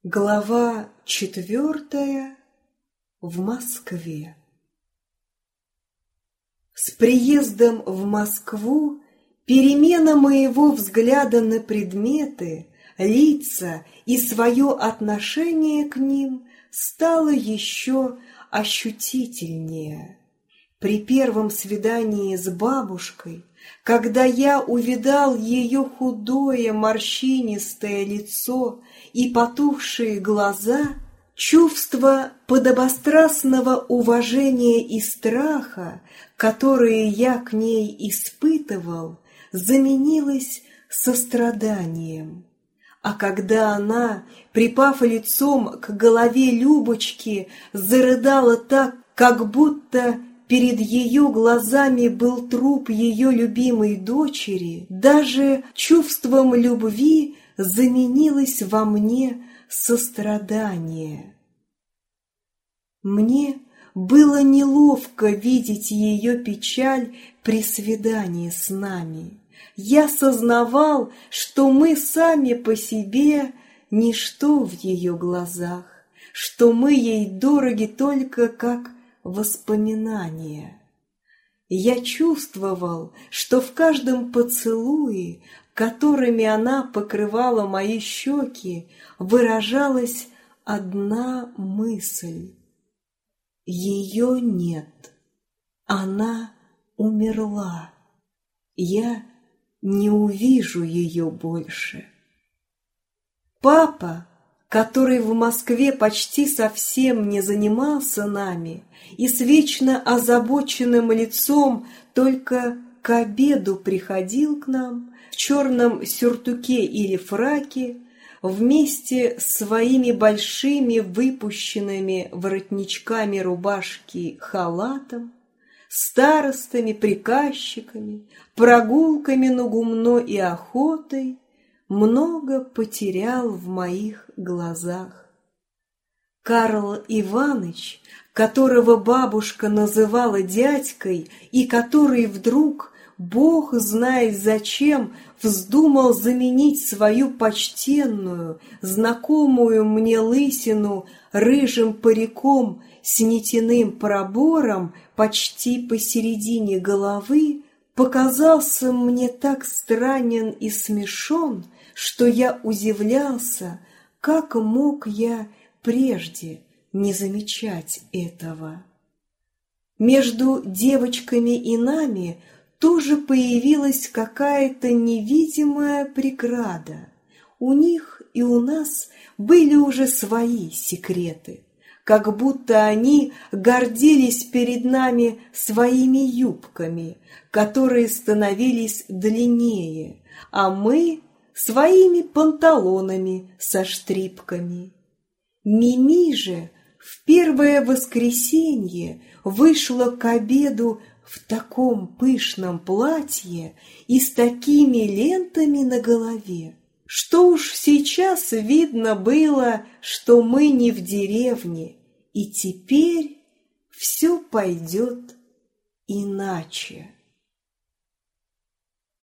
Глава 4. В Москве. С приездом в Москву перемена моего взгляда на предметы, лица и свое отношение к ним стало еще ощутительнее. При первом свидании с бабушкой, когда я увидал ее худое морщинистое лицо и потухшие глаза, чувство подобострастного уважения и страха, которые я к ней испытывал, заменилось состраданием. А когда она, припав лицом к голове Любочки, зарыдала так, как будто перед ее глазами был труп ее любимой дочери, даже чувством любви заменилось во мне сострадание. Мне было неловко видеть ее печаль при свидании с нами. Я сознавал, что мы сами по себе ничто в ее глазах, что мы ей дороги только как воспоминания. Я чувствовал, что в каждом поцелуе, которыми она покрывала мои щеки, выражалась одна мысль. Ее нет. Она умерла. Я не увижу ее больше. Папа, который в Москве почти совсем не занимался нами и с вечно озабоченным лицом только к обеду приходил к нам в черном сюртуке или фраке, вместе с своими большими выпущенными воротничками рубашки халатом, старостами, приказчиками, прогулками на гумно и охотой, много потерял в моих глазах. Карл Иваныч, которого бабушка называла дядькой и который вдруг, Бог знает зачем, вздумал заменить свою почтенную, знакомую мне лысину рыжим париком с нитяным пробором почти посередине головы, показался мне так странен и смешон, что я удивлялся, как мог я прежде не замечать этого. Между девочками и нами тоже появилась какая-то невидимая преграда. У них и у нас были уже свои секреты, как будто они гордились перед нами своими юбками, которые становились длиннее, а мы своими панталонами со штрипками. Мими же в первое воскресенье вышла к обеду в таком пышном платье и с такими лентами на голове, что уж сейчас видно было, что мы не в деревне, и теперь все пойдет иначе.